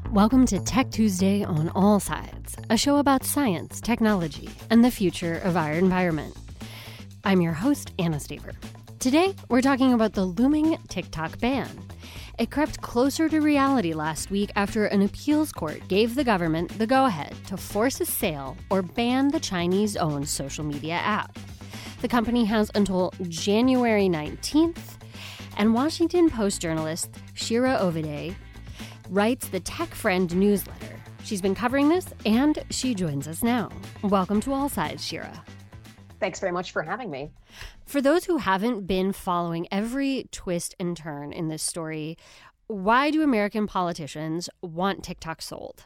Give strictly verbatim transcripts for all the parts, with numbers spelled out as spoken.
Welcome to Tech Tuesday on All Sides, a show about science, technology, and the future of our environment. I'm your host, Anna Staver. Today, we're talking about the looming TikTok ban. It crept closer to reality last week after an appeals court gave the government the go-ahead to force a sale or ban the Chinese-owned social media app. The company has until January nineteenth, and Washington Post journalist Shira Ovide writes the Tech Friend newsletter. She's been covering this, and she joins us now. Welcome to All Sides, Shira. Thanks very much for having me. For those who haven't been following every twist and turn in this story, why do American politicians want TikTok sold?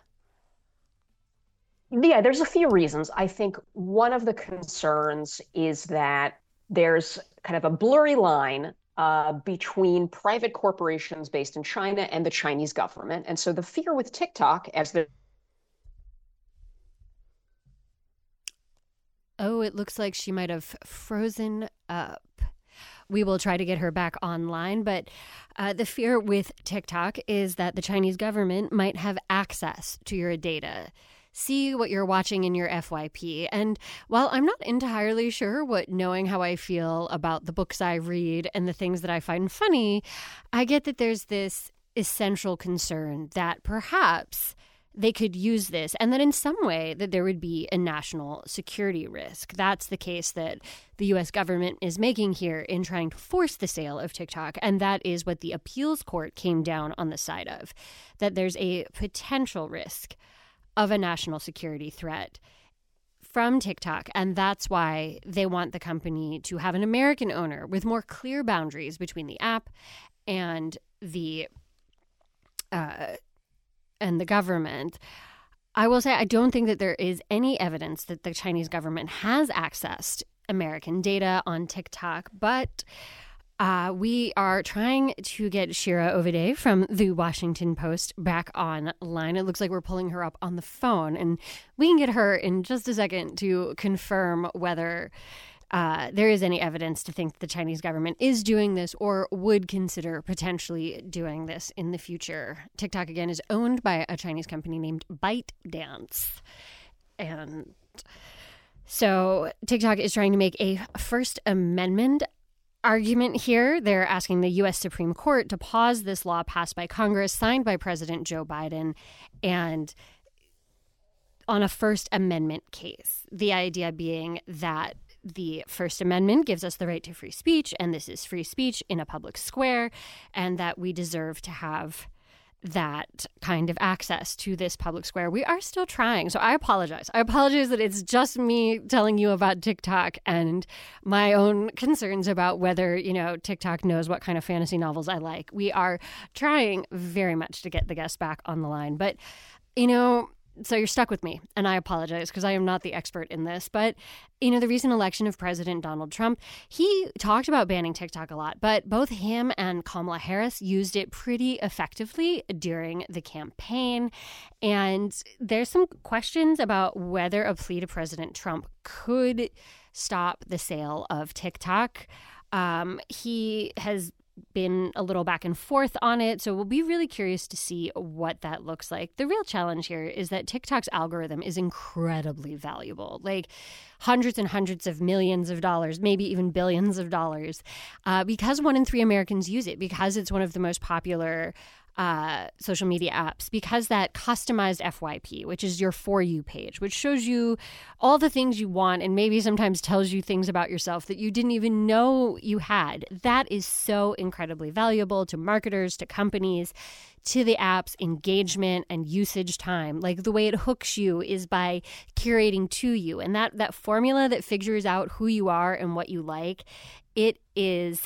Yeah, there's a few reasons. I think one of the concerns is that there's kind of a blurry line uh, between private corporations based in China and the Chinese government. And so the fear with TikTok, as the Oh, it looks like she might have frozen up. We will try to get her back online, but uh, the fear with TikTok is that the Chinese government might have access to your data, see what you're watching in your F Y P. And while I'm not entirely sure what knowing how I feel about the books I read and the things that I find funny, I get that there's this essential concern that perhaps they could use this and that in some way that there would be a national security risk. That's the case that the U S government is making here in trying to force the sale of TikTok. And that is what the appeals court came down on the side of, that there's a potential risk of a national security threat from TikTok. And that's why they want the company to have an American owner with more clear boundaries between the app and the uh and the government. I will say I don't think that there is any evidence that the Chinese government has accessed American data on TikTok, but uh, we are trying to get Shira Ovide from the Washington Post back online. It looks like we're pulling her up on the phone, and we can get her in just a second to confirm whether Uh, there is any evidence to think the Chinese government is doing this or would consider potentially doing this in the future. TikTok, again, is owned by a Chinese company named ByteDance. And so TikTok is trying to make a First Amendment argument here. They're asking the U S Supreme Court to pause this law passed by Congress, signed by President Joe Biden, and on a First Amendment case. The idea being that the First Amendment gives us the right to free speech, and this is free speech in a public square, and that we deserve to have that kind of access to this public square. We are still trying, so I apologize. I apologize that it's just me telling you about TikTok and my own concerns about whether, you know, TikTok knows what kind of fantasy novels I like. We are trying very much to get the guest back on the line, but, you know, so you're stuck with me, and I apologize because I am not the expert in this. But, you know, the recent election of President Donald Trump, he talked about banning TikTok a lot, but both him and Kamala Harris used it pretty effectively during the campaign. And there's some questions about whether a plea to President Trump could stop the sale of TikTok. Um, he has been a little back and forth on it, so we'll be really curious to see what that looks like. The real challenge here is that TikTok's algorithm is incredibly valuable, like hundreds and hundreds of millions of dollars, maybe even billions of dollars, uh, because one in three Americans use it, because it's one of the most popular uh, social media apps, because that customized F Y P, which is your For You page, which shows you all the things you want and maybe sometimes tells you things about yourself that you didn't even know you had. That is so incredibly valuable to marketers, to companies, to the app's engagement and usage time. Like the way it hooks you is by curating to you. And that, that formula that figures out who you are and what you like, it is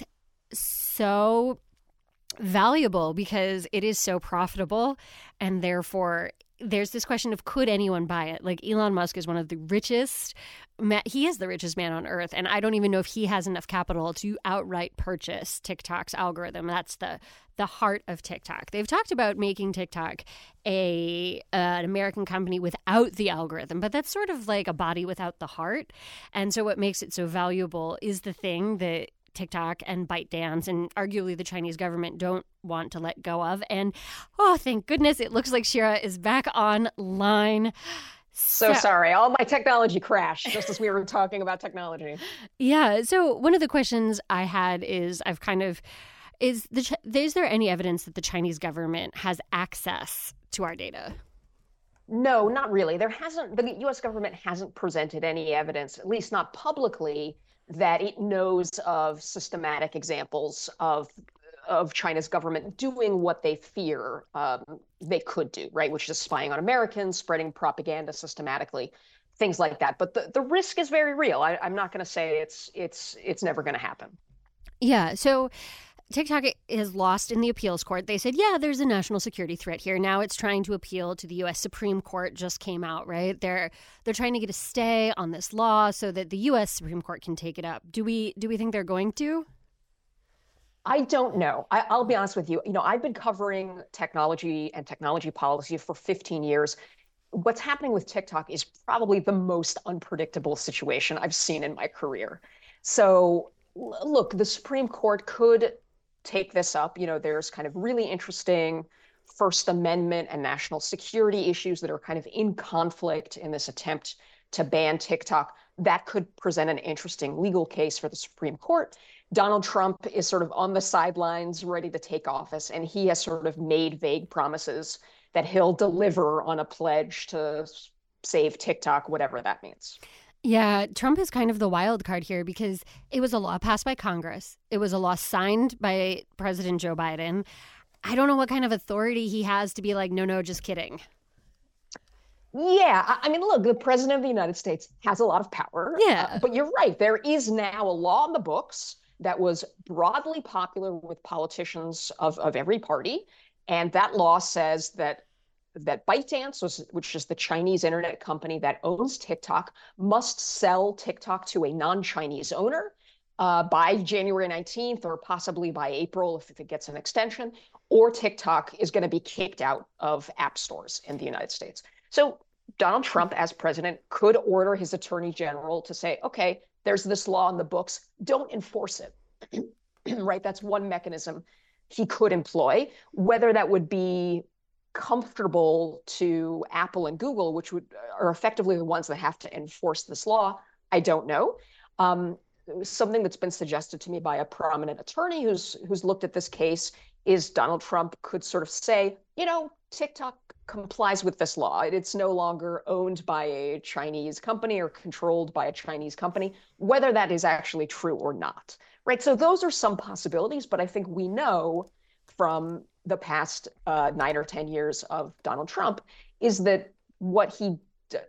so valuable because it is so profitable, and therefore there's this question of could anyone buy it? Like Elon Musk is one of the richest, he is the richest man on earth, and I don't even know if he has enough capital to outright purchase TikTok's algorithm. That's the the heart of TikTok. They've talked about making TikTok a uh, an American company without the algorithm, but that's sort of like a body without the heart. And so what makes it so valuable is the thing that TikTok and ByteDance, and arguably the Chinese government don't want to let go of. And oh, thank goodness, it looks like Shira is back online. So, so sorry, all my technology crashed just as we were talking about technology. Yeah. So one of the questions I had is I've kind of is the is there any evidence that the Chinese government has access to our data? No, not really. There hasn't, the U S government hasn't presented any evidence, at least not publicly, that it knows of systematic examples of of China's government doing what they fear um, they could do, right? Which is spying on Americans, spreading propaganda systematically, things like that. But the, the risk is very real. I, I'm not going to say it's it's it's never going to happen. Yeah. So TikTok is lost in the appeals court. They said, yeah, there's a national security threat here. Now it's trying to appeal to the U S Supreme Court, just came out, right? They're they're trying to get a stay on this law so that the U S Supreme Court can take it up. Do we do we think they're going to? I don't know. I, I'll be honest with you. You know, I've been covering technology and technology policy for fifteen years. What's happening with TikTok is probably the most unpredictable situation I've seen in my career. So, look, the Supreme Court could take this up. You know, there's kind of really interesting First Amendment and national security issues that are kind of in conflict in this attempt to ban TikTok. That could present an interesting legal case for the Supreme Court. Donald Trump is sort of on the sidelines, ready to take office, and he has sort of made vague promises that he'll deliver on a pledge to save TikTok, whatever that means. Yeah, Trump is kind of the wild card here because it was a law passed by Congress. It was a law signed by President Joe Biden. I don't know what kind of authority he has to be like, no, no, just kidding. Yeah, I mean, look, the president of the United States has a lot of power. Yeah. Uh, but you're right. There is now a law in the books that was broadly popular with politicians of, of every party. And that law says that that ByteDance, which is the Chinese internet company that owns TikTok, must sell TikTok to a non-Chinese owner uh, by January nineteenth or possibly by April if it gets an extension, or TikTok is going to be kicked out of app stores in the United States. So Donald Trump, as president, could order his attorney general to say, okay, there's this law in the books, don't enforce it, right? That's one mechanism he could employ. Whether that would be comfortable to Apple and Google, which would are effectively the ones that have to enforce this law, I don't know. Um, something that's been suggested to me by a prominent attorney who's who's looked at this case is Donald Trump could sort of say, you know, TikTok complies with this law. It's no longer owned by a Chinese company or controlled by a Chinese company, whether that is actually true or not, right? So those are some possibilities, but I think we know from the past uh, nine or ten years of Donald Trump is that what he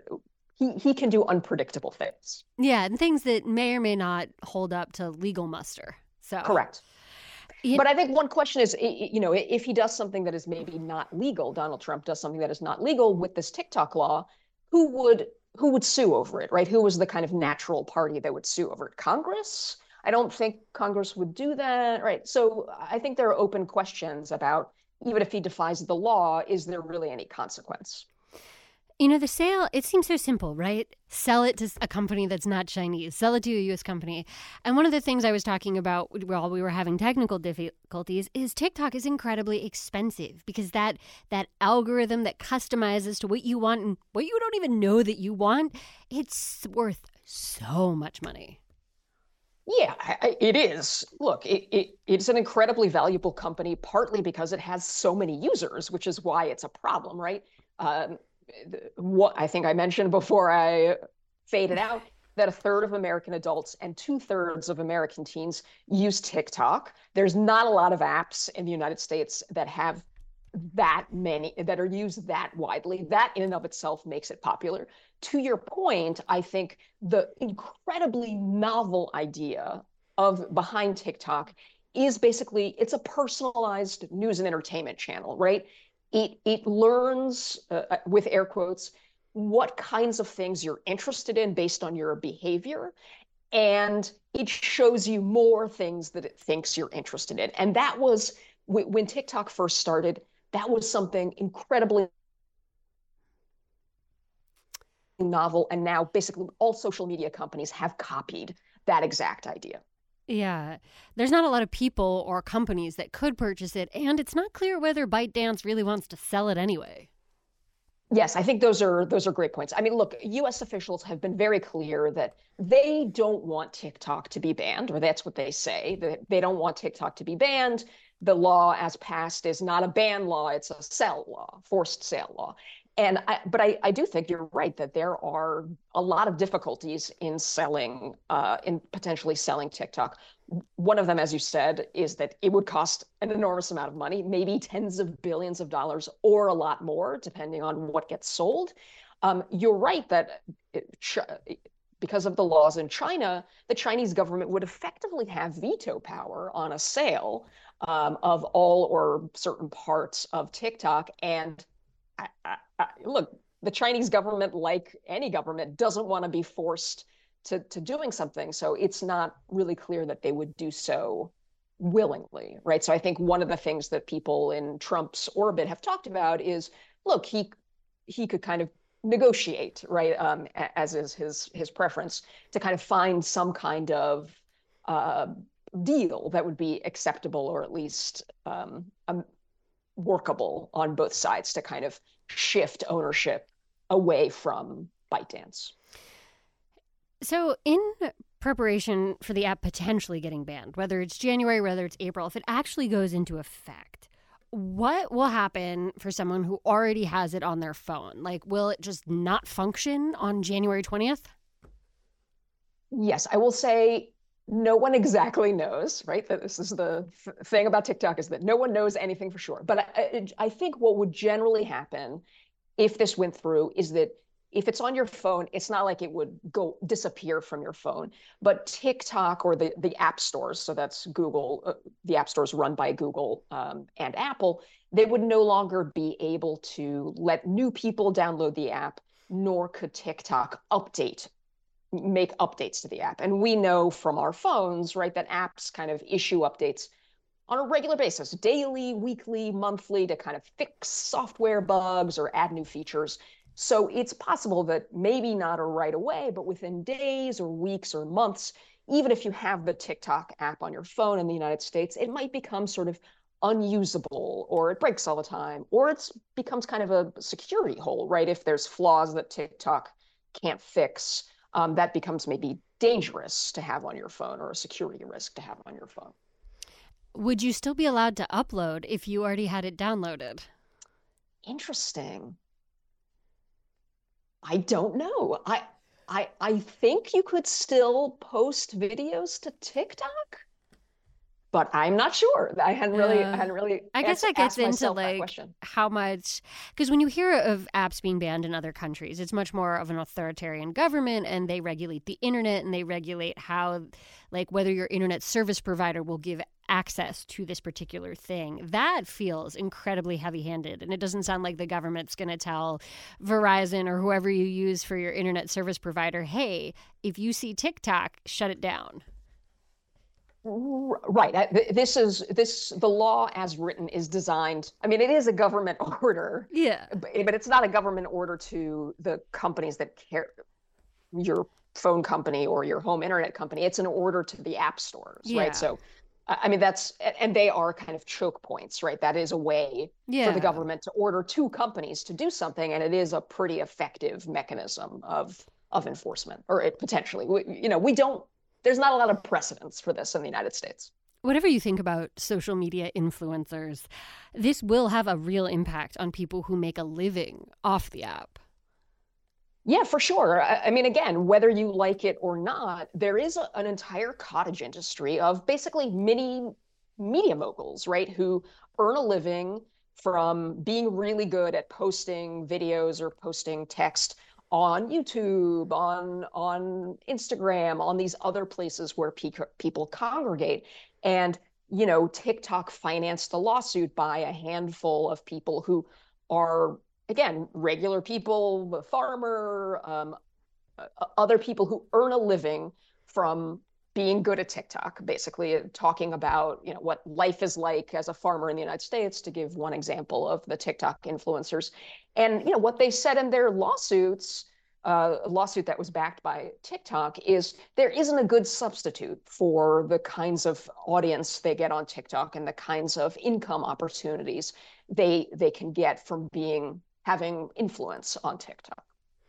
he he can do unpredictable things. Yeah, and things that may or may not hold up to legal muster. So correct. But I think one question is, you know, if he does something that is maybe not legal, Donald Trump does something that is not legal with this TikTok law, who would who would sue over it, right? Who was the kind of natural party that would sue over it? Congress? I don't think Congress would do that, right? So I think there are open questions about, even if he defies the law, is there really any consequence? You know, the sale, it seems so simple, right? Sell it to a company that's not Chinese. Sell it to a U S company. And one of the things I was talking about while we were having technical difficulties is TikTok is incredibly expensive because that that algorithm that customizes to what you want and what you don't even know that you want, it's worth so much money. Yeah, I, it is. Look, it, it, it's an incredibly valuable company, partly because it has so many users, which is why it's a problem, right? Um, what I think I mentioned before I faded out, that a third of American adults and two thirds of American teens use TikTok. There's not a lot of apps in the United States that have that many, that are used that widely. That in and of itself makes it popular. To your point, I think the incredibly novel idea of behind TikTok is basically it's a personalized news and entertainment channel, right? It it learns, uh, with air quotes, what kinds of things you're interested in based on your behavior. And it shows you more things that it thinks you're interested in. And that was, when TikTok first started, that was something incredibly novel. And now basically all social media companies have copied that exact idea. Yeah. There's not a lot of people or companies that could purchase it, and it's not clear whether ByteDance really wants to sell it anyway. Yes, I think those are those are great points. I mean, look, U S officials have been very clear that they don't want TikTok to be banned, or that's what they say. That they don't want TikTok to be banned. The law as passed is not a ban law, it's a sell law, forced sale law. And I, but I, I do think you're right that there are a lot of difficulties in selling, uh, in potentially selling TikTok. One of them, as you said, is that it would cost an enormous amount of money, maybe tens of billions of dollars or a lot more, depending on what gets sold. Um, you're right that it, because of the laws in China, the Chinese government would effectively have veto power on a sale um, of all or certain parts of TikTok. And I, I, I, look, the Chinese government, like any government, doesn't want to be forced to, to doing something. So it's not really clear that they would do so willingly, right? So I think one of the things that people in Trump's orbit have talked about is, look, he he could kind of negotiate, right, um, as is his his preference, to kind of find some kind of uh, deal that would be acceptable or at least um, um, workable on both sides to kind of shift ownership away from ByteDance. So, in preparation for the app potentially getting banned, whether it's January, whether it's April, if it actually goes into effect, what will happen for someone who already has it on their phone? Like, will it just not function on January twentieth? Yes, I will say no one exactly knows, right? That this is the th- thing about TikTok is that no one knows anything for sure. But I, I think what would generally happen if this went through is that if it's on your phone, it's not like it would go disappear from your phone. But TikTok or the, the app stores, so that's Google, uh, the app stores run by Google um, and Apple, they would no longer be able to let new people download the app, nor could TikTok update, make updates to the app. And we know from our phones, right, that apps kind of issue updates on a regular basis, daily, weekly, monthly, to kind of fix software bugs or add new features. So it's possible that maybe not right away, but within days or weeks or months, even if you have the TikTok app on your phone in the United States, it might become sort of unusable, or it breaks all the time, or it becomes kind of a security hole, right? If there's flaws that TikTok can't fix, um, that becomes maybe dangerous to have on your phone, or a security risk to have on your phone. Would you still be allowed to upload if you already had it downloaded? Interesting. I don't know. I I I think you could still post videos to TikTok, but I'm not sure. I hadn't really Uh, I hadn't really I guess asked, that gets asked into myself that like question. how much, because when you hear of apps being banned in other countries, it's much more of an authoritarian government, and they regulate the internet, and they regulate how, like, whether your internet service provider will give access to this particular thing. That feels incredibly heavy-handed, and it doesn't sound like the government's going to tell Verizon or whoever you use for your internet service provider, hey, if you see TikTok, shut it down. Right. This is this the law as written is designed. I mean, it is a government order, Yeah. but it's not a government order to the companies that care, your phone company or your home internet company. It's an order to the app stores, Yeah. right? So, I mean, that's, and they are kind of choke points, right? That is a way Yeah. for the government to order two companies to do something, and it is a pretty effective mechanism of of enforcement, or it potentially. We, you know, we don't. There's not a lot of precedence for this in the United States. Whatever you think about social media influencers, this will have a real impact on people who make a living off the app. Yeah, for sure. I, I mean, again, whether you like it or not, there is a, an entire cottage industry of basically mini media moguls, right, who earn a living from being really good at posting videos or posting text on YouTube, on on Instagram, on these other places where pe- people congregate. And, you know, TikTok financed a lawsuit by a handful of people who are, again, regular people, the farmer, um, other people who earn a living from being good at TikTok, basically talking about, you know, what life is like as a farmer in the United States, to give one example of the TikTok influencers. And, you know, what they said in their lawsuits uh, lawsuit that was backed by TikTok is there isn't a good substitute for the kinds of audience they get on TikTok and the kinds of income opportunities they they can get from being having influence on TikTok.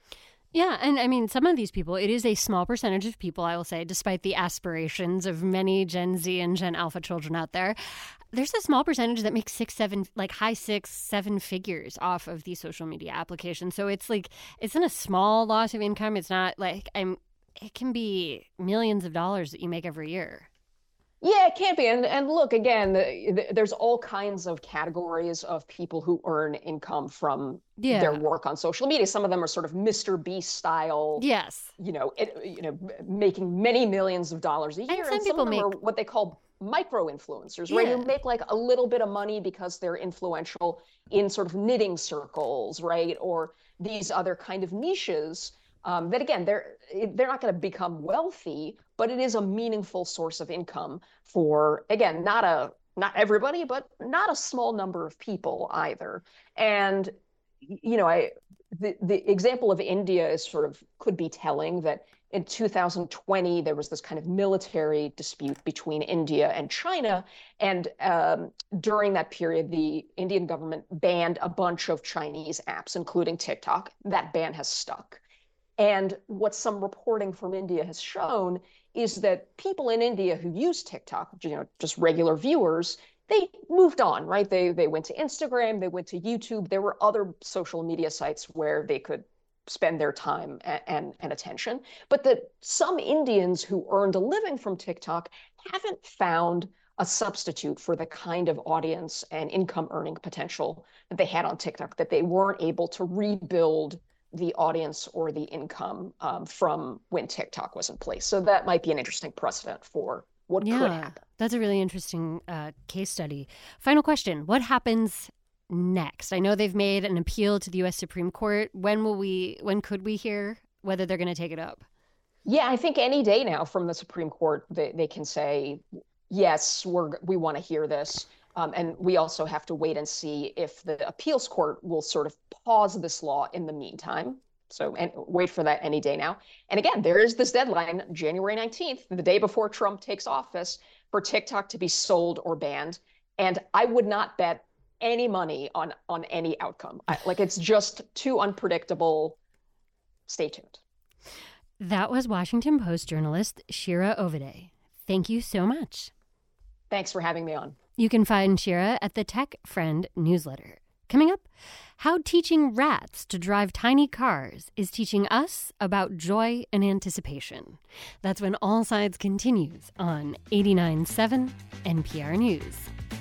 Yeah, and I mean, some of these people, it is a small percentage of people, I will say, despite the aspirations of many Gen Z and Gen Alpha children out there. There's a small percentage that makes six, seven, like high six, seven figures off of these social media applications. So it's like, it's not a small loss of income. It's not like, I'm, it can be millions of dollars that you make every year. Yeah, it can't be. And and look, again, the, the, there's all kinds of categories of people who earn income from yeah. their work on social media. Some of them are sort of Mister Beast style. Yes. You know, it, you know, making many millions of dollars a year. And some and some people of them make are what they call micro influencers, yeah. right? Who make like a little bit of money because they're influential in sort of knitting circles, right? Or these other kind of niches. Um, that again, they're they're not going to become wealthy, but it is a meaningful source of income for, again, not a not everybody, but not a small number of people either. And you know, I the the example of India is sort of could be telling that in two thousand twenty there was this kind of military dispute between India and China, and um, during that period, the Indian government banned a bunch of Chinese apps, including TikTok. That ban has stuck. And what some reporting from India has shown is that people in India who use TikTok, you know, just regular viewers, they moved on, right? They they went to Instagram, they went to YouTube. There were other social media sites where they could spend their time and, and, and attention. But that some Indians who earned a living from TikTok haven't found a substitute for the kind of audience and income earning potential that they had on TikTok, that they weren't able to rebuild the audience or the income um, from when TikTok was in place. So that might be an interesting precedent for what yeah, could happen. That's a really interesting uh, case study. Final question. What happens next? I know they've made an appeal to the U S Supreme Court. When will we, when could we hear whether they're going to take it up? Yeah, I think any day now from the Supreme Court, they, they can say, yes, we're, we want to hear this. Um, and we also have to wait and see if the appeals court will sort of pause this law in the meantime. So and wait for that any day now. And again, there is this deadline, January nineteenth, the day before Trump takes office, for TikTok to be sold or banned. And I would not bet any money on, on any outcome. I, like, it's just too unpredictable. Stay tuned. That was Washington Post journalist Shira Ovide. Thank you so much. Thanks for having me on. You can find Shira at the Tech Friend newsletter. Coming up, how teaching rats to drive tiny cars is teaching us about joy and anticipation. That's when All Sides continues on eighty-nine point seven N P R News.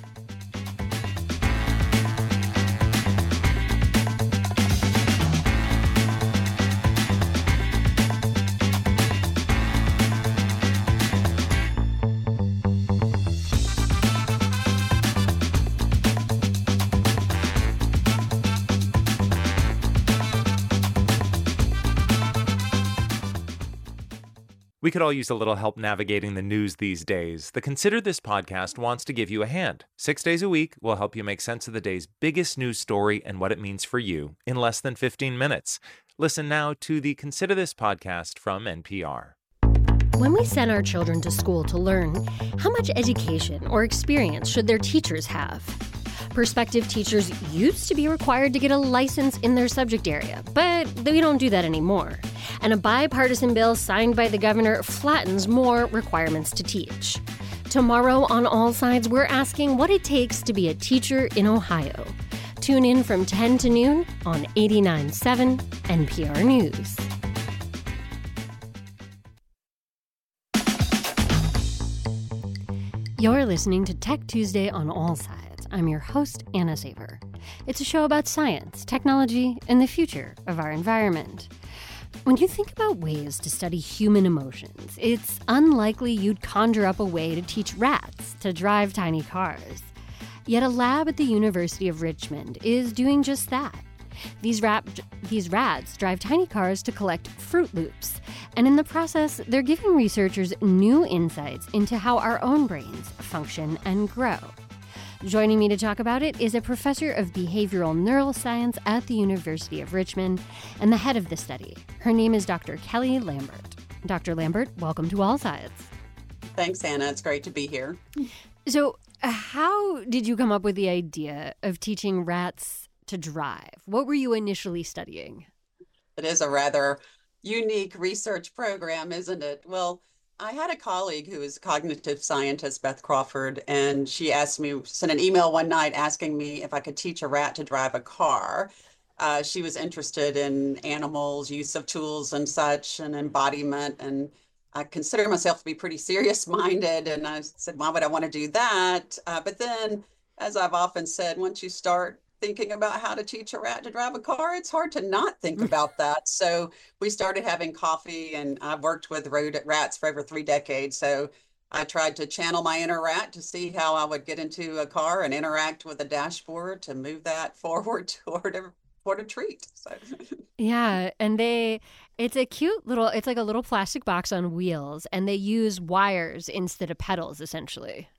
We could all use a little help navigating the news these days. The Consider This podcast wants to give you a hand. Six days a week, we'll help you make sense of the day's biggest news story and what it means for you in less than fifteen minutes. Listen now to the Consider This podcast from N P R. When we send our children to school to learn, how much education or experience should their teachers have? Prospective teachers used to be required to get a license in their subject area, but we don't do that anymore. And a bipartisan bill signed by the governor flattens more requirements to teach. Tomorrow on All Sides, we're asking what it takes to be a teacher in Ohio. Tune in from ten to noon on eighty-nine point seven N P R News. You're listening to Tech Tuesday on All Sides. I'm your host, Anna Saver. It's a show about science, technology, and the future of our environment. When you think about ways to study human emotions, it's unlikely you'd conjure up a way to teach rats to drive tiny cars. Yet a lab at the University of Richmond is doing just that. These, rat, these rats drive tiny cars to collect Fruit Loops, and in the process, they're giving researchers new insights into how our own brains function and grow. Joining me to talk about it is a professor of behavioral neuroscience at the University of Richmond and the head of the study. Her name is Doctor Kelly Lambert. Doctor Lambert, welcome to All Sides. Thanks, Anna. It's great to be here. So, how did you come up with the idea of teaching rats to drive? What were you initially studying? It is a rather unique research program, isn't it? Well, I had a colleague who is a cognitive scientist, Beth Crawford, and she asked me, sent an email one night asking me if I could teach a rat to drive a car. Uh, she was interested in animals, use of tools and such, and embodiment. And I consider myself to be pretty serious-minded. And I said, why would I want to do that? Uh, but then, as I've often said, once you start thinking about how to teach a rat to drive a car, it's hard to not think about that. So we started having coffee, and I've worked with rodent rats for over three decades. So I tried to channel my inner rat to see how I would get into a car and interact with the dashboard to move that forward toward a, toward a treat. So. Yeah, and they, it's a cute little, it's like a little plastic box on wheels, and they use wires instead of pedals, essentially.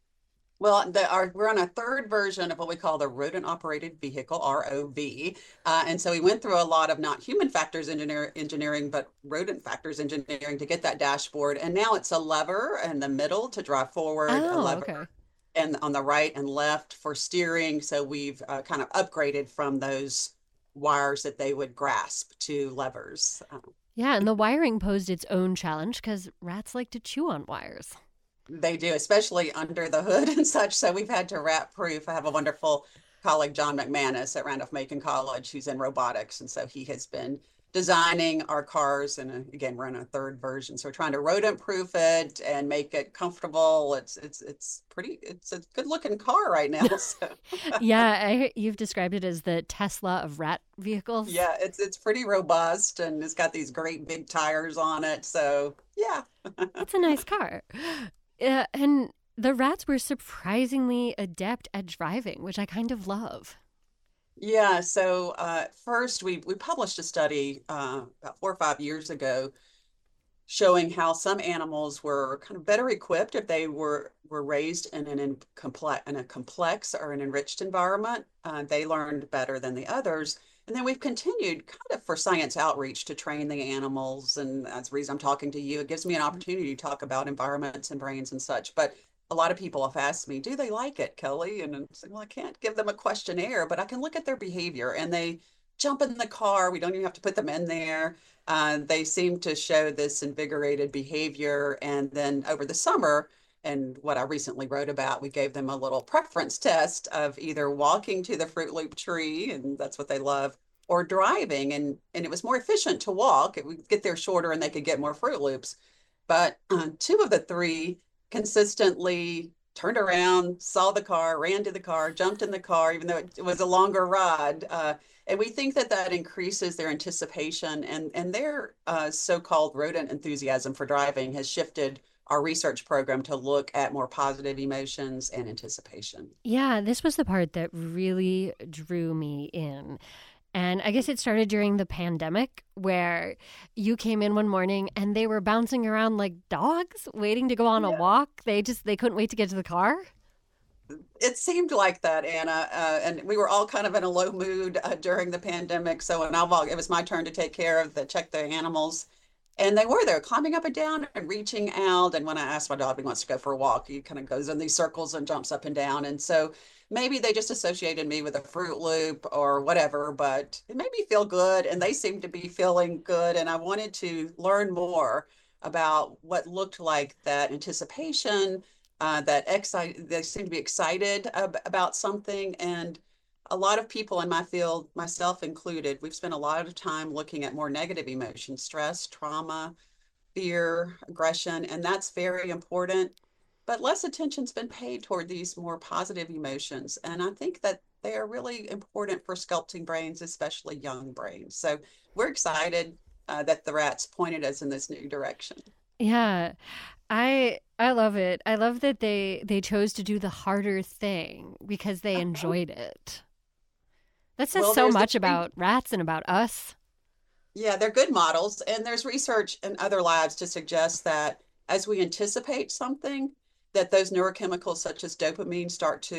Well, the, our, we're on a third version of what we call the rodent operated vehicle, R O V. Uh, and so we went through a lot of not human factors engineer, engineering, but rodent factors engineering to get that dashboard. And now it's a lever in the middle to drive forward, oh, a lever okay. and on the right and left for steering. So we've uh, kind of upgraded from those wires that they would grasp to levers. Um, yeah, and the wiring posed its own challenge because rats like to chew on wires. They do, especially under the hood and such. So we've had to rat proof. I have a wonderful colleague, John McManus at Randolph-Macon College, who's in robotics. And so he has been designing our cars. And again, we're in a third version. So we're trying to rodent proof it and make it comfortable. It's it's it's pretty, it's a good looking car right now. So. yeah, I, you've described it as the Tesla of rat vehicles. Yeah, it's it's pretty robust, and it's got these great big tires on it. So yeah. It's a nice car. Uh, and the rats were surprisingly adept at driving, which I kind of love. Yeah, so uh, first we, we published a study uh, about four or five years ago showing how some animals were kind of better equipped if they were, were raised in an in, complex, in a complex or an enriched environment. Uh, they learned better than the others. And then we've continued kind of for science outreach to train the animals. And that's the reason I'm talking to you. It gives me an opportunity to talk about environments and brains and such. But a lot of people have asked me, do they like it, Kelly? And I'm saying, well, I can't give them a questionnaire, but I can look at their behavior. And they jump in the car. We don't even have to put them in there. Uh, they seem to show this invigorated behavior. And then over the summer, and what I recently wrote about, we gave them a little preference test of either walking to the Fruit Loop tree, and that's what they love, or driving. And, and it was more efficient to walk. It would get there shorter and they could get more Fruit Loops. But uh, two of the three consistently turned around, saw the car, ran to the car, jumped in the car, even though it, it was a longer ride. Uh, and we think that that increases their anticipation, and, and their uh, so-called rodent enthusiasm for driving has shifted our research program to look at more positive emotions and anticipation. Yeah, this was the part that really drew me in. And I guess it started during the pandemic where you came in one morning and they were bouncing around like dogs waiting to go on yeah. a walk. They just, they couldn't wait to get to the car. It seemed like that, Anna. Uh, and we were all kind of in a low mood uh, during the pandemic. So when I walked, it was my turn to take care of the, check the animals. And they were there climbing up and down and reaching out. And when I asked my dog, he wants to go for a walk, he kind of goes in these circles and jumps up and down. And so maybe they just associated me with a Fruit Loop or whatever, but it made me feel good. And they seemed to be feeling good. And I wanted to learn more about what looked like that anticipation, uh, that excite, they seemed to be excited ab- about something. And a lot of people in my field, myself included, we've spent a lot of time looking at more negative emotions, stress, trauma, fear, aggression, and that's very important. But less attention's been paid toward these more positive emotions. And I think that they are really important for sculpting brains, especially young brains. So we're excited uh, that the rats pointed us in this new direction. Yeah, I I love it. I love that they, they chose to do the harder thing because they enjoyed it. That says well, so much the, about rats and about us. Yeah, they're good models. And there's research in other labs to suggest that as we anticipate something, that those neurochemicals such as dopamine start to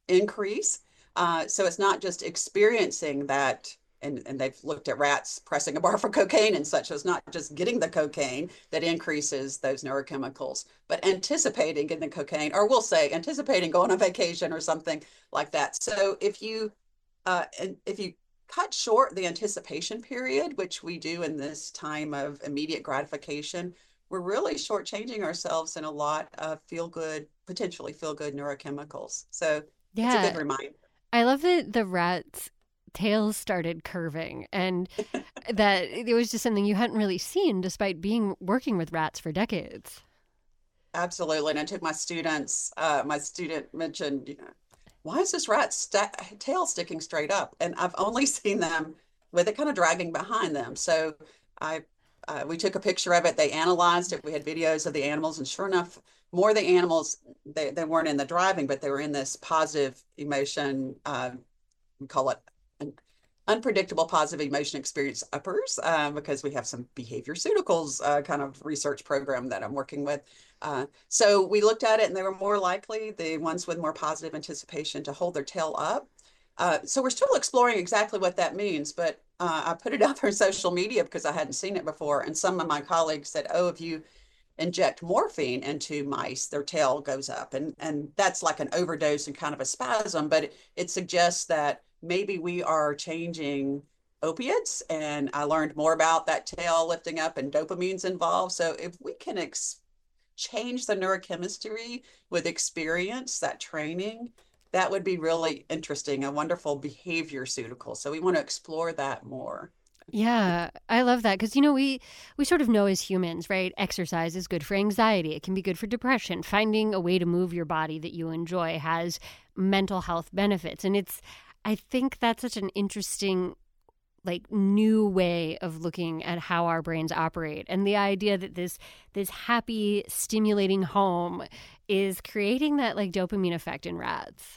increase. Uh, so it's not just experiencing that, and, and they've looked at rats pressing a bar for cocaine and such. So it's not just getting the cocaine that increases those neurochemicals, but anticipating getting the cocaine, or we'll say anticipating going on vacation or something like that. So if you uh, and if you cut short the anticipation period, which we do in this time of immediate gratification, we're really shortchanging ourselves in a lot of feel good, potentially feel good neurochemicals. So it's a Yeah. good reminder. I love that the rat's tails started curving and that it was just something you hadn't really seen despite being working with rats for decades. Absolutely. And I took my students, uh, my student mentioned, you know, why is this rat sta- tail sticking straight up? And I've only seen them with it kind of dragging behind them. So I, uh, we took a picture of it. They analyzed it. We had videos of the animals, and sure enough, more of the animals, they, they weren't in the driving, but they were in this positive emotion. Uh, we call it an unpredictable positive emotion experience uppers, uh, because we have some behaviorceuticals uh, kind of research program that I'm working with. Uh, so we looked at it, and they were more likely, the ones with more positive anticipation, to hold their tail up. Uh, so we're still exploring exactly what that means, but uh, I put it out there on social media because I hadn't seen it before. And some of my colleagues said, oh, if you inject morphine into mice, their tail goes up. And, and that's like an overdose and kind of a spasm, but it, it suggests that maybe we are changing opiates. And I learned more about that tail lifting up, and dopamine's involved. So if we can ex- change the neurochemistry with experience, that training, that would be really interesting, a wonderful behaviorceutical. So we want to explore that more. Yeah, I love that because, you know, we we sort of know as humans, right? Exercise is good for anxiety. It can be good for depression. Finding a way to move your body that you enjoy has mental health benefits. And it's, I think that's such an interesting, like, new way of looking at how our brains operate. And the idea that this this happy, stimulating home is creating that, like, dopamine effect in rats.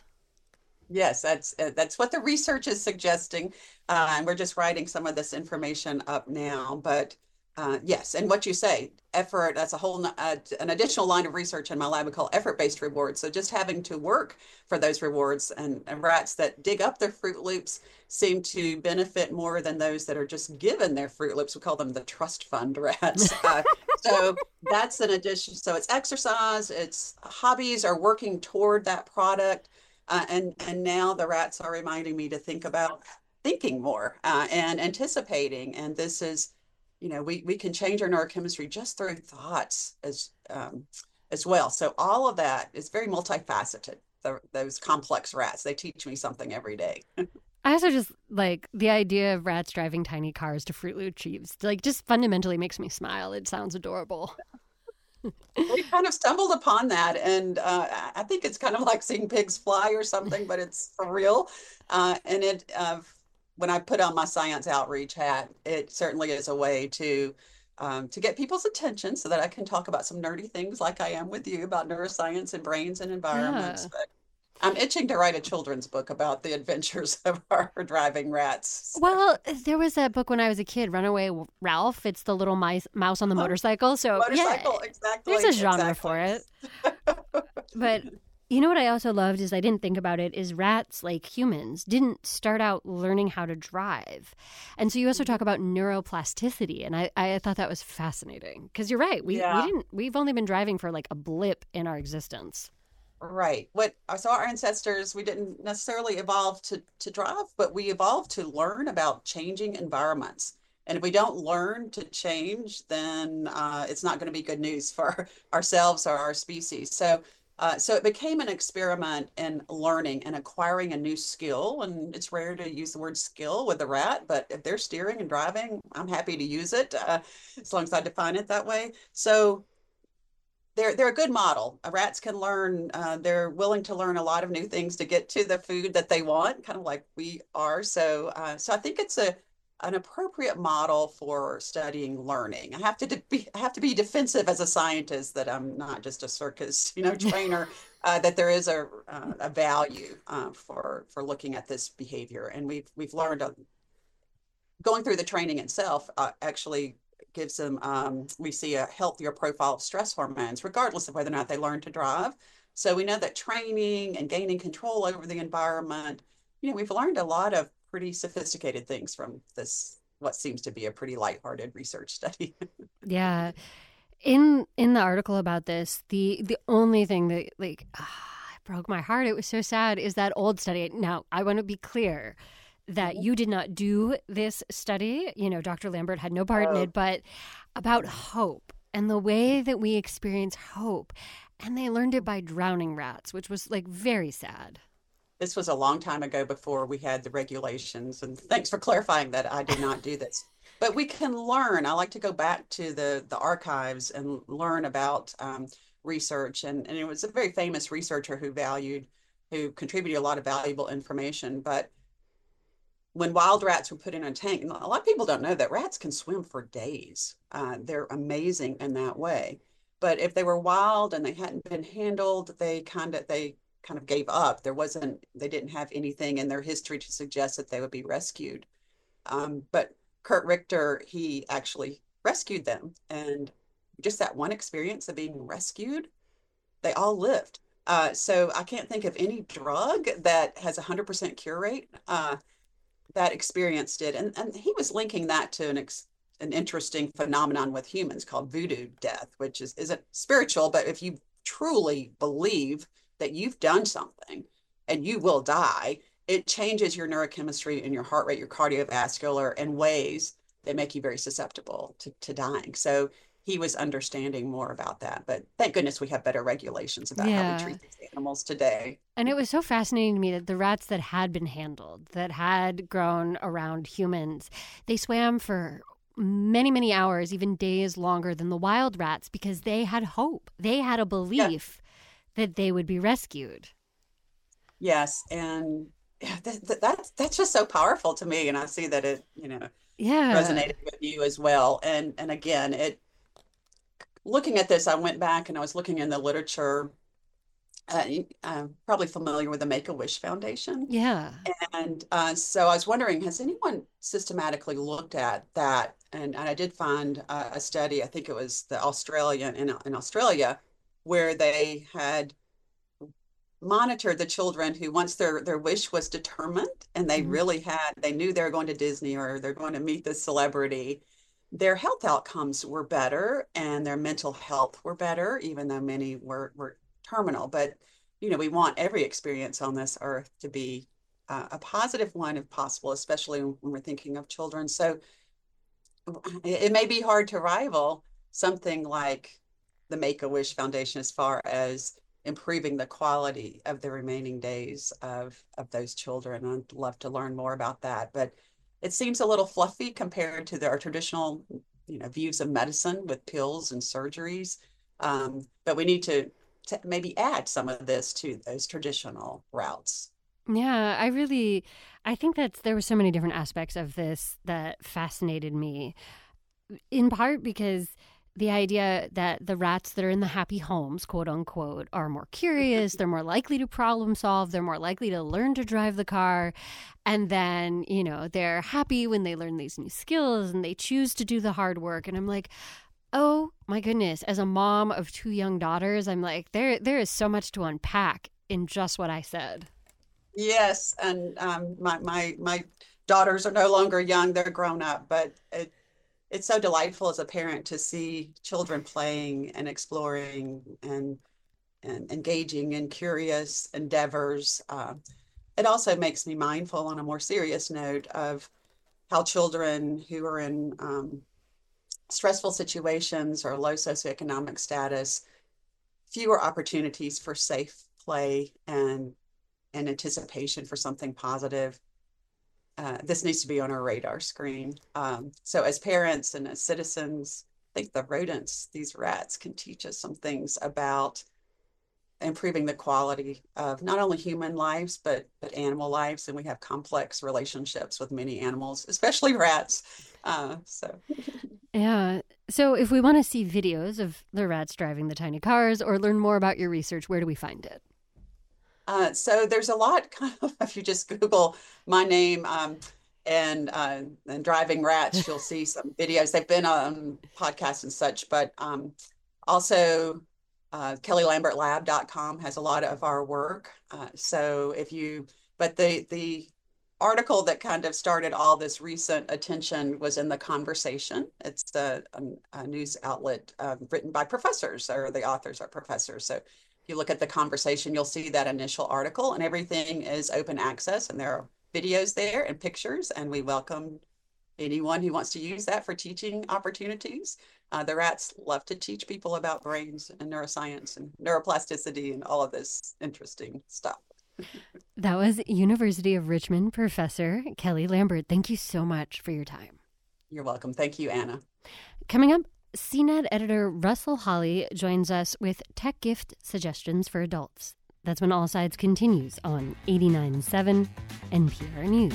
Yes, that's uh, that's what the research is suggesting, uh, and we're just writing some of this information up now. But uh, yes, and what you say, effort, that's a whole uh, an additional line of research in my lab we call effort-based rewards. So just having to work for those rewards, and, and rats that dig up their Fruit Loops seem to benefit more than those that are just given their Fruit Loops. We call them the trust fund rats. Uh, so that's an addition. So it's exercise, it's hobbies are working toward that product. Uh, and and now the rats are reminding me to think about thinking more uh, and anticipating. And this is, you know, we we can change our neurochemistry just through thoughts as um, as well. So all of that is very multifaceted. The, those complex rats, they teach me something every day. I also just like the idea of rats driving tiny cars to Fruit Loop Cheeps. Like, just fundamentally makes me smile. It sounds adorable. We kind of stumbled upon that, and uh, I think it's kind of like seeing pigs fly or something, but it's for real. Uh, and it, uh, when I put on my science outreach hat, it certainly is a way to um, to get people's attention so that I can talk about some nerdy things like I am with you about neuroscience and brains and environments. Yeah. But I'm itching to write a children's book about the adventures of our driving rats. Well, there was that book when I was a kid, Runaway Ralph. It's the little mice, mouse on the Oh, motorcycle. So, motorcycle, yeah, exactly. there's a genre exactly. for it. But you know what I also loved is I didn't think about it is rats, like humans, didn't start out learning how to drive. And so you also talk about neuroplasticity. And I, I thought that was fascinating because you're right. We, Yeah. we didn't, we've only been driving for like a blip in our existence. Right. What so our ancestors, we didn't necessarily evolve to to drive, but we evolved to learn about changing environments. And if we don't learn to change, then uh, it's not going to be good news for ourselves or our species. So uh, so it became an experiment in learning and acquiring a new skill. And it's rare to use the word skill with a rat, but if they're steering and driving, I'm happy to use it uh, as long as I define it that way. So they're they're a good model. Uh, Rats can learn. Uh, they're willing to learn a lot of new things to get to the food that they want, kind of like we are. So uh, so I think it's a an appropriate model for studying learning. I have to de- be I have to be defensive as a scientist that I'm not just a circus, you know, trainer. Uh, that there is a uh, a value uh, for for looking at this behavior, and we've we've learned uh, going through the training itself uh, actually gives them, um, we see a healthier profile of stress hormones, regardless of whether or not they learn to drive. So we know that training and gaining control over the environment, you know, we've learned a lot of pretty sophisticated things from this, what seems to be a pretty lighthearted research study. Yeah. In in the article about this, the the only thing that like ah, broke my heart, it was so sad, is that old study. Now, I want to be clear that you did not do this study. You know, Doctor Lambert had no part in it, but about hope and the way that we experience hope. And they learned it by drowning rats, which was like very sad. This was a long time ago before we had the regulations. And thanks for clarifying that I did not do this. But we can learn. I like to go back to the, the archives and learn about um, research. And, and it was a very famous researcher who valued, who contributed a lot of valuable information. But when wild rats were put in a tank, and a lot of people don't know that rats can swim for days. Uh, they're amazing in that way. But if they were wild and they hadn't been handled, they kind of they kind of gave up. There wasn't, they didn't have anything in their history to suggest that they would be rescued. Um, but Kurt Richter, he actually rescued them. And just that one experience of being rescued, they all lived. Uh, so I can't think of any drug that has a one hundred percent cure rate. Uh, that experience did. And, and he was linking that to an, ex, an interesting phenomenon with humans called voodoo death, which is, isn't spiritual, but if you truly believe that you've done something and you will die, it changes your neurochemistry and your heart rate, your cardiovascular, in ways that make you very susceptible to, to dying. So he was understanding more about that. But thank goodness we have better regulations about yeah. how we treat these animals today. And it was so fascinating to me that the rats that had been handled, that had grown around humans, they swam for many, many hours, even days longer than the wild rats, because they had hope. They had a belief yeah. that they would be rescued. Yes. And that, that, that's, that's just so powerful to me. And I see that it, you know, yeah. resonated with you as well. And, and again, it, looking at this, I went back and I was looking in the literature. Uh, I'm probably familiar with the Make-A-Wish Foundation. Yeah. And uh, so I was wondering, has anyone systematically looked at that? And, and I did find uh, a study, I think it was the Australian in, in Australia, where they had monitored the children who, once their, their wish was determined and they mm-hmm. really had, they knew they were going to Disney or they're going to meet this celebrity, their health outcomes were better and their mental health were better, even though many were, were terminal. But, you know, we want every experience on this earth to be uh, a positive one if possible, especially when we're thinking of children. So it, it may be hard to rival something like the Make-A-Wish Foundation as far as improving the quality of the remaining days of, of those children. I'd love to learn more about that. But it seems a little fluffy compared to the, our traditional, you know, views of medicine with pills and surgeries. Um, but we need to, to maybe add some of this to those traditional routes. Yeah, I really, I think that there were so many different aspects of this that fascinated me, in part because the idea that the rats that are in the happy homes, quote unquote, are more curious, they're more likely to problem solve, they're more likely to learn to drive the car. And then, you know, they're happy when they learn these new skills and they choose to do the hard work. And I'm like, oh my goodness, as a mom of two young daughters, I'm like, there there is so much to unpack in just what I said. Yes. And um, my, my, my daughters are no longer young, they're grown up, but it, it's so delightful as a parent to see children playing and exploring and and engaging in curious endeavors. Uh, it also makes me mindful on a more serious note of how children who are in um, stressful situations or low socioeconomic status, fewer opportunities for safe play and, and anticipation for something positive. Uh, this needs to be on our radar screen. Um, so as parents and as citizens, I think the rodents, these rats, can teach us some things about improving the quality of not only human lives, but, but animal lives. And we have complex relationships with many animals, especially rats. Uh, so. Yeah. So if we want to see videos of the rats driving the tiny cars or learn more about your research, where do we find it? Uh, so there's a lot, kind of, if you just Google my name um, and, uh, and driving rats, you'll see some videos. They've been on podcasts and such, but um, also uh, Kelly Lambert Lab dot com has a lot of our work. Uh, so if you, but the the article that kind of started all this recent attention was in The Conversation. It's a, a, a news outlet uh, written by professors, or the authors are professors. So if you look at The Conversation, you'll see that initial article, and everything is open access, and there are videos there and pictures, and we welcome anyone who wants to use that for teaching opportunities. Uh, the rats love to teach people about brains and neuroscience and neuroplasticity and all of this interesting stuff. That was University of Richmond professor Kelly Lambert. Thank you so much for your time. You're welcome. Thank you, Anna. Coming up, C NET editor Russell Holly joins us with tech gift suggestions for adults. That's when All Sides continues on eighty-nine point seven N P R News.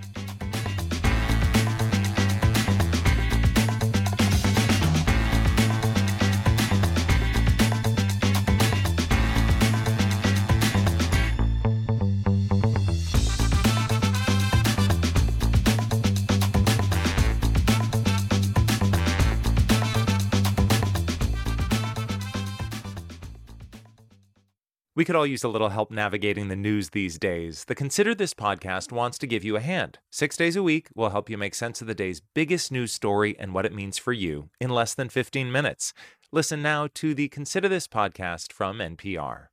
We could all use a little help navigating the news these days. The Consider This podcast wants to give you a hand. Six days a week, we'll help you make sense of the day's biggest news story and what it means for you in less than fifteen minutes. Listen now to the Consider This podcast from N P R.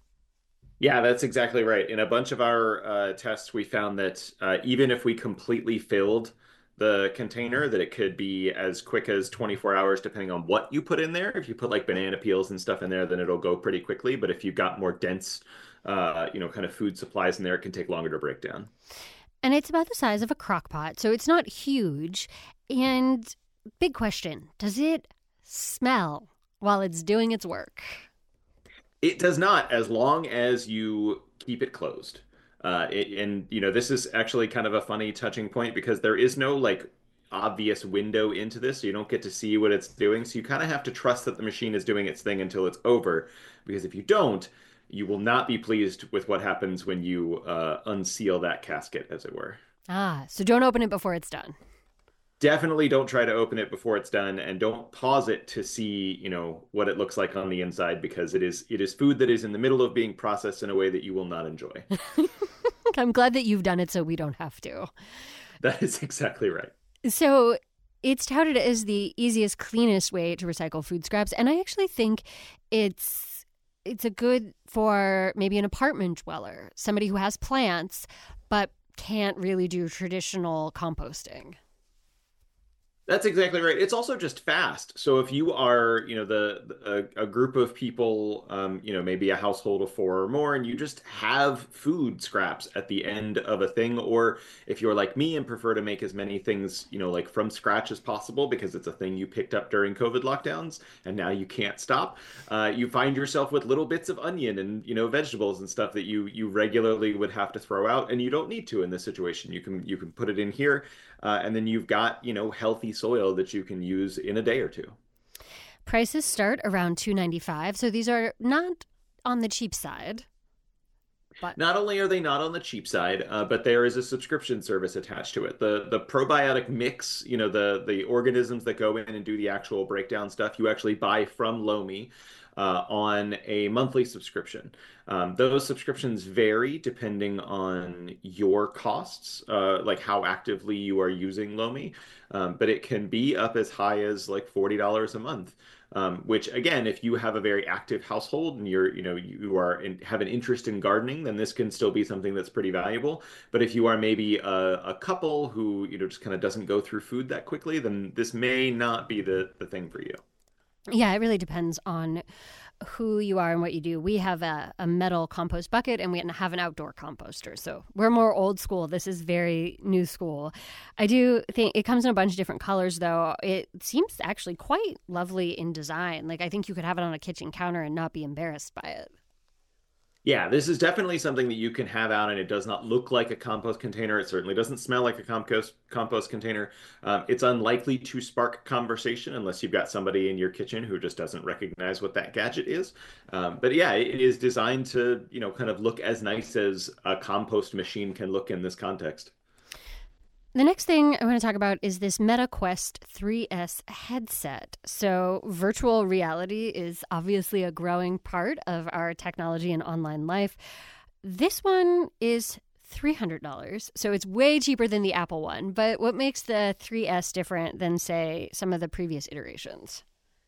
Yeah, that's exactly right. In a bunch of our uh, tests, we found that uh, even if we completely filled the container, that it could be as quick as twenty-four hours, depending on what you put in there. If you put like banana peels and stuff in there, then it'll go pretty quickly. But if you've got more dense, uh, you know, kind of food supplies in there, it can take longer to break down. And it's about the size of a crock pot, so it's not huge. And big question, does it smell while it's doing its work? It does not, as long as you keep it closed. Uh, it, and, you know, this is actually kind of a funny touching point because there is no like obvious window into this. So you don't get to see what it's doing. So you kind of have to trust that the machine is doing its thing until it's over. Because if you don't, you will not be pleased with what happens when you uh, unseal that casket, as it were. Ah, so don't open it before it's done. Definitely don't try to open it before it's done, and don't pause it to see, you know, what it looks like on the inside, because it is it is food that is in the middle of being processed in a way that you will not enjoy. I'm glad that you've done it so we don't have to. That is exactly right. So it's touted as the easiest, cleanest way to recycle food scraps, and I actually think it's it's a good for maybe an apartment dweller, somebody who has plants but can't really do traditional composting. That's exactly right. It's also just fast. So if you are, you know, the, the a, a group of people, um, you know, maybe a household of four or more, and you just have food scraps at the end of a thing, or if you're like me and prefer to make as many things, you know, like from scratch as possible because it's a thing you picked up during COVID lockdowns and now you can't stop, uh, you find yourself with little bits of onion and, you know, vegetables and stuff that you you regularly would have to throw out, and you don't need to in this situation. You can you can put it in here, uh, and then you've got, you know, healthy soil that you can use in a day or two. Prices start around two dollars and ninety-five cents, so these are not on the cheap side. But not only are they not on the cheap side, uh, but there is a subscription service attached to it. The the probiotic mix, you know, the the organisms that go in and do the actual breakdown stuff, you actually buy from Lomi uh, on a monthly subscription. Um, those subscriptions vary depending on your costs, uh, like how actively you are using Lomi, um, but it can be up as high as like forty dollars a month. Um, which again, if you have a very active household and you're, you know, you are in, have an interest in gardening, then this can still be something that's pretty valuable. But if you are maybe a, a couple who, you know, just kind of doesn't go through food that quickly, then this may not be the, the thing for you. Yeah, it really depends on who you are and what you do. We have a, a metal compost bucket and we have an outdoor composter. So we're more old school. This is very new school. I do think it comes in a bunch of different colors, though. It seems actually quite lovely in design. Like, I think you could have it on a kitchen counter and not be embarrassed by it. Yeah, this is definitely something that you can have out, and it does not look like a compost container. It certainly doesn't smell like a compost compost container. Um, it's unlikely to spark conversation unless you've got somebody in your kitchen who just doesn't recognize what that gadget is. Um, but yeah, it is designed to, you know, kind of look as nice as a compost machine can look in this context. The next thing I want to talk about is this Meta Quest three S headset. So virtual reality is obviously a growing part of our technology and online life. This one is three hundred dollars, so it's way cheaper than the Apple one. But what makes the three S different than, say, some of the previous iterations?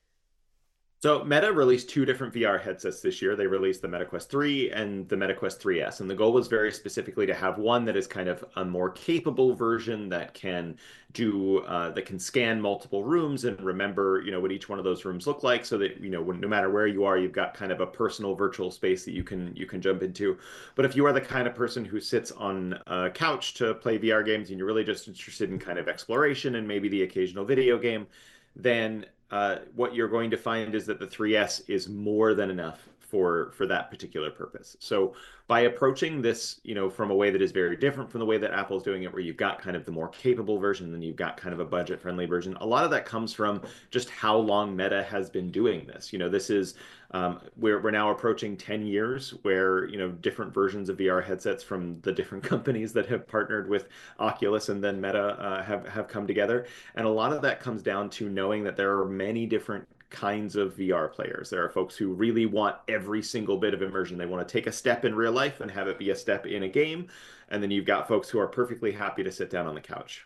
So Meta released two different V R headsets this year. They released the Meta Quest three and the Meta Quest three S. And the goal was very specifically to have one that is kind of a more capable version that can do, uh, that can scan multiple rooms and remember, you know, what each one of those rooms look like, so that, you know, when, no matter where you are, you've got kind of a personal virtual space that you can, you can jump into. But if you are the kind of person who sits on a couch to play V R games and you're really just interested in kind of exploration and maybe the occasional video game, then Uh, what you're going to find is that the three S is more than enough for for that particular purpose. So by approaching this, you know, from a way that is very different from the way that Apple's doing it, where you've got kind of the more capable version, then you've got kind of a budget-friendly version. A lot of that comes from just how long Meta has been doing this. You know, this is um, we're we're now approaching ten years where, you know, different versions of V R headsets from the different companies that have partnered with Oculus and then Meta uh, have have come together, and a lot of that comes down to knowing that there are many different kinds of V R players. There are folks who really want every single bit of immersion. They want to take a step in real life and have it be a step in a game. And then you've got folks who are perfectly happy to sit down on the couch.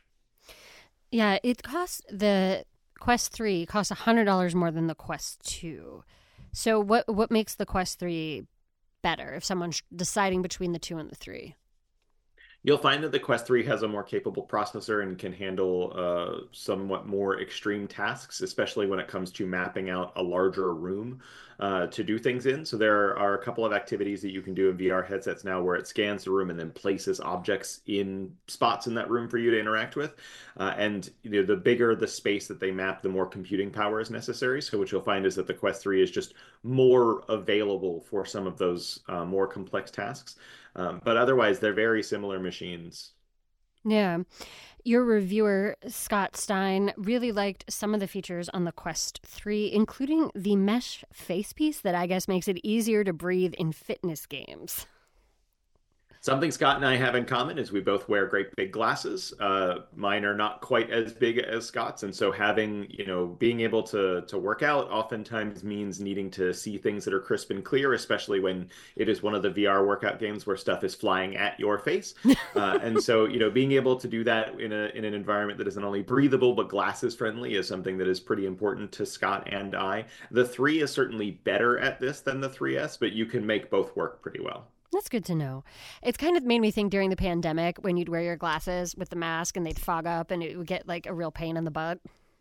Yeah, it costs, the Quest three costs one hundred dollars more than the Quest two. So what what makes the Quest three better if someone's deciding between the two and the three? You'll find that the Quest three has a more capable processor and can handle uh, somewhat more extreme tasks, especially when it comes to mapping out a larger room uh, to do things in. So there are a couple of activities that you can do in V R headsets now where it scans the room and then places objects in spots in that room for you to interact with. Uh, and you know, the bigger the space that they map, the more computing power is necessary. So what you'll find is that the Quest three is just more available for some of those uh, more complex tasks. Um, but otherwise, they're very similar machines. Yeah. Your reviewer, Scott Stein, really liked some of the features on the Quest three, including the mesh facepiece that I guess makes it easier to breathe in fitness games. Something Scott and I have in common is we both wear great big glasses. Uh, mine are not quite as big as Scott's. And so having, you know, being able to to work out oftentimes means needing to see things that are crisp and clear, especially when it is one of the V R workout games where stuff is flying at your face. Uh, and so, you know, being able to do that in a in an environment that isn't only breathable, but glasses friendly is something that is pretty important to Scott and I. The three is certainly better at this than the three S, but you can make both work pretty well. That's good to know. It's kind of made me think during the pandemic when you'd wear your glasses with the mask and they'd fog up and it would get like a real pain in the butt.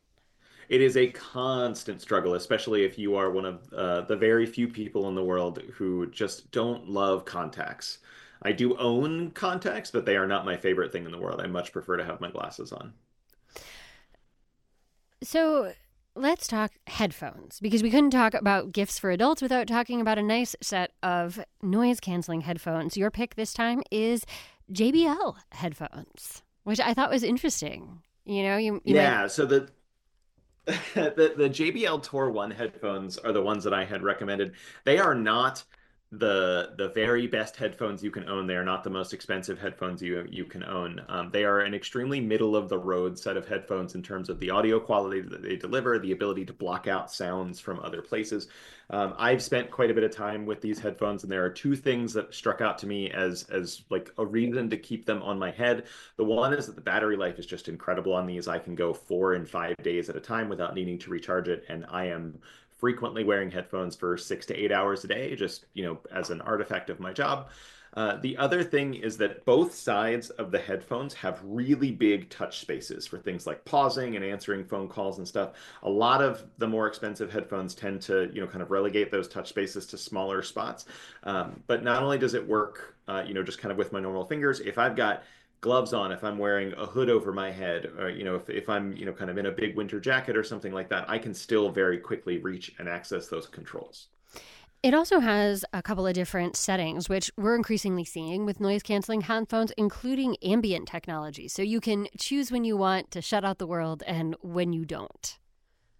It is a constant struggle, especially if you are one of uh, the very few people in the world who just don't love contacts. I do own contacts, but they are not my favorite thing in the world. I much prefer to have my glasses on. So let's talk headphones, because we couldn't talk about gifts for adults without talking about a nice set of noise-canceling headphones. Your pick this time is J B L headphones, which I thought was interesting. You know, you, you yeah. might... So the, the the J B L Tour One headphones are the ones that I had recommended. They are not the the very best headphones you can own. They are not the most expensive headphones you you can own. Um, they are an extremely middle of the road set of headphones in terms of the audio quality that they deliver, the ability to block out sounds from other places. Um, I've spent quite a bit of time with these headphones, and there are two things that struck out to me as as like a reason to keep them on my head. The one is that the battery life is just incredible on these. I can go four and five days at a time without needing to recharge it, and I am frequently wearing headphones for six to eight hours a day, just, you know, as an artifact of my job. Uh, the other thing is that both sides of the headphones have really big touch spaces for things like pausing and answering phone calls and stuff. A lot of the more expensive headphones tend to, you know, kind of relegate those touch spaces to smaller spots. Um, but not only does it work, uh, you know, just kind of with my normal fingers, if I've got gloves on, if I'm wearing a hood over my head, or, you know, if, if I'm, you know, kind of in a big winter jacket or something like that, I can still very quickly reach and access those controls. It also has a couple of different settings, which we're increasingly seeing with noise-canceling headphones, including ambient technology. So you can choose when you want to shut out the world and when you don't.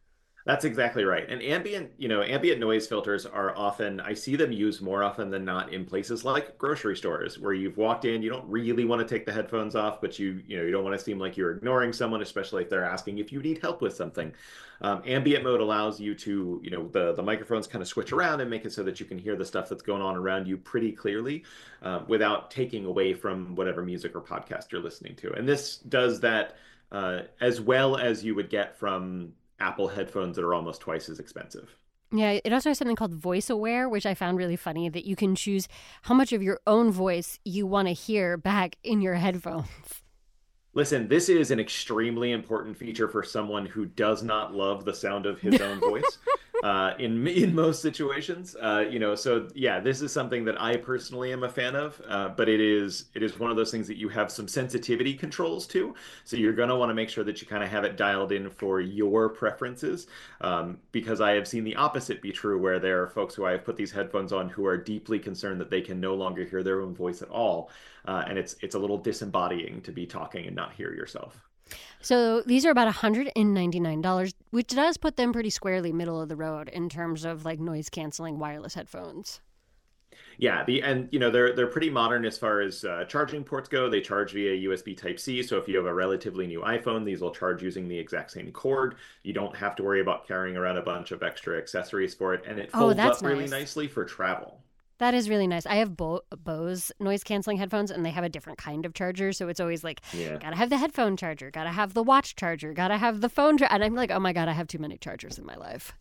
That's exactly right. And ambient, you know, ambient noise filters are often, I see them used more often than not in places like grocery stores where you've walked in, you don't really want to take the headphones off, but you, you know, you don't want to seem like you're ignoring someone, especially if they're asking if you need help with something. Um, ambient mode allows you to, you know, the, the microphones kind of switch around and make it so that you can hear the stuff that's going on around you pretty clearly uh, without taking away from whatever music or podcast you're listening to. And this does that uh, as well as you would get from Apple headphones that are almost twice as expensive. Yeah, it also has something called Voice Aware, which I found really funny, that you can choose how much of your own voice you want to hear back in your headphones. Listen, this is an extremely important feature for someone who does not love the sound of his own voice uh, in in most situations. Uh, you know, so yeah, this is something that I personally am a fan of, uh, but it is it is one of those things that you have some sensitivity controls to. So you're going to want to make sure that you kind of have it dialed in for your preferences, um, because I have seen the opposite be true, where there are folks who I have put these headphones on who are deeply concerned that they can no longer hear their own voice at all. Uh, and it's it's a little disembodying to be talking and not hear yourself. So these are about one hundred ninety-nine dollars, which does put them pretty squarely middle of the road in terms of like noise canceling wireless headphones. Yeah, the and you know they're they're pretty modern as far as uh, charging ports go. They charge via U S B Type-C, so if you have a relatively new iPhone, these will charge using the exact same cord. You don't have to worry about carrying around a bunch of extra accessories for it, and it folds oh, that's up really nice. nicely for travel. That is really nice. I have Bo- Bose noise canceling headphones, and they have a different kind of charger. So it's always like, yeah. gotta have the headphone charger, gotta have the watch charger, gotta have the phone charger. And I'm like, oh my God, I have too many chargers in my life.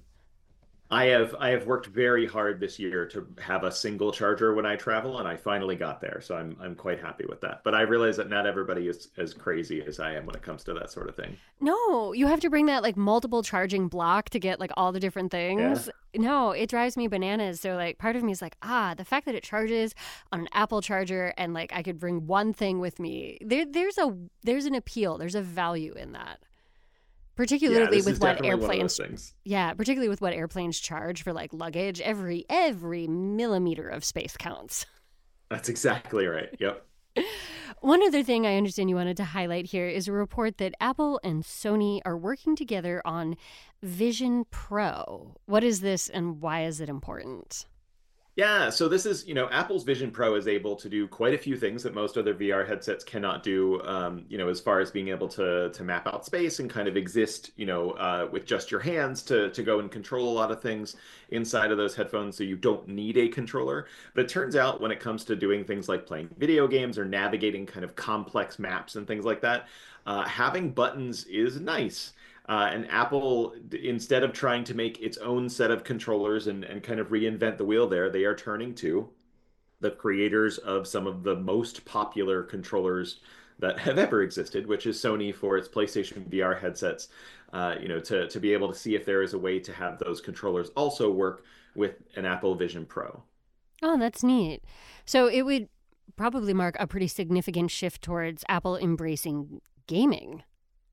I have I have worked very hard this year to have a single charger when I travel, and I finally got there. So I'm I'm quite happy with that. But I realize that not everybody is as crazy as I am when it comes to that sort of thing. No, you have to bring that like multiple charging block to get like all the different things. Yeah. No, it drives me bananas. So like part of me is like, ah, the fact that it charges on an Apple charger and like I could bring one thing with me. There there's a there's an appeal. There's a value in that. Particularly yeah, with what airplanes, yeah, particularly with what airplanes charge for like luggage. Every every millimeter of space counts. That's exactly right. Yep. One other thing I understand you wanted to highlight here is a report that Apple and Sony are working together on Vision Pro. What is this, and why is it important? Yeah, so this is, you know, Apple's Vision Pro is able to do quite a few things that most other V R headsets cannot do, um, you know, as far as being able to to map out space and kind of exist, you know, uh, with just your hands to, to go and control a lot of things inside of those headphones, so you don't need a controller. But it turns out when it comes to doing things like playing video games or navigating kind of complex maps and things like that, uh, having buttons is nice. Uh, and Apple, instead of trying to make its own set of controllers and, and kind of reinvent the wheel there, they are turning to the creators of some of the most popular controllers that have ever existed, which is Sony for its PlayStation V R headsets, uh, you know, to, to be able to see if there is a way to have those controllers also work with an Apple Vision Pro. Oh, that's neat. So it would probably mark a pretty significant shift towards Apple embracing gaming.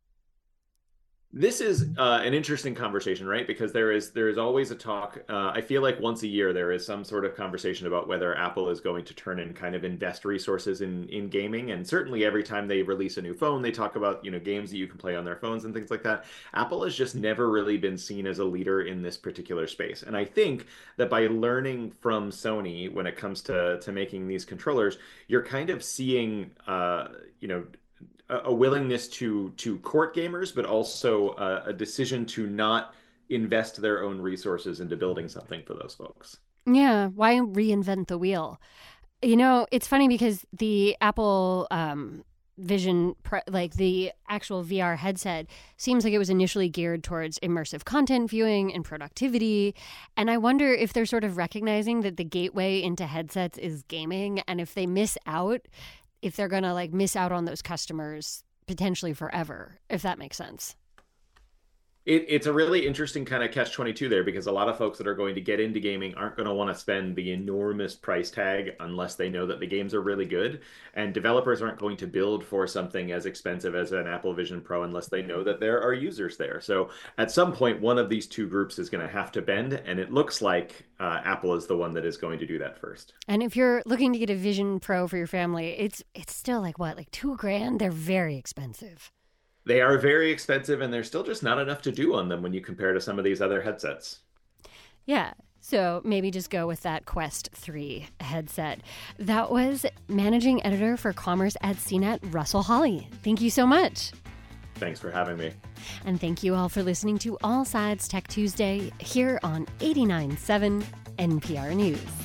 This is uh, an interesting conversation, right? Because there is there is always a talk. Uh, I feel like once a year there is some sort of conversation about whether Apple is going to turn and kind of invest resources in in gaming. And certainly every time they release a new phone, they talk about, you know, games that you can play on their phones and things like that. Apple has just never really been seen as a leader in this particular space. And I think that by learning from Sony when it comes to to making these controllers, you're kind of seeing, uh, you know, a willingness to to court gamers, but also a, a decision to not invest their own resources into building something for those folks. Yeah, why reinvent the wheel? You know, it's funny because the Apple um, Vision, like the actual V R headset, seems like it was initially geared towards immersive content viewing and productivity. And I wonder if they're sort of recognizing that the gateway into headsets is gaming, and if they miss out, if they're going to like miss out on those customers potentially forever, if that makes sense. It, it's a really interesting kind of catch twenty-two there, because a lot of folks that are going to get into gaming aren't going to want to spend the enormous price tag unless they know that the games are really good. And developers aren't going to build for something as expensive as an Apple Vision Pro unless they know that there are users there. So at some point, one of these two groups is going to have to bend. And it looks like uh, Apple is the one that is going to do that first. And if you're looking to get a Vision Pro for your family, it's it's still like what, like two grand? They're very expensive. They are very expensive, and there's still just not enough to do on them when you compare to some of these other headsets. Yeah. So maybe just go with that Quest three headset. That was managing editor for commerce at C net, Russell Hawley. Thank you so much. Thanks for having me. And thank you all for listening to All Sides Tech Tuesday here on eighty-nine point seven N P R News.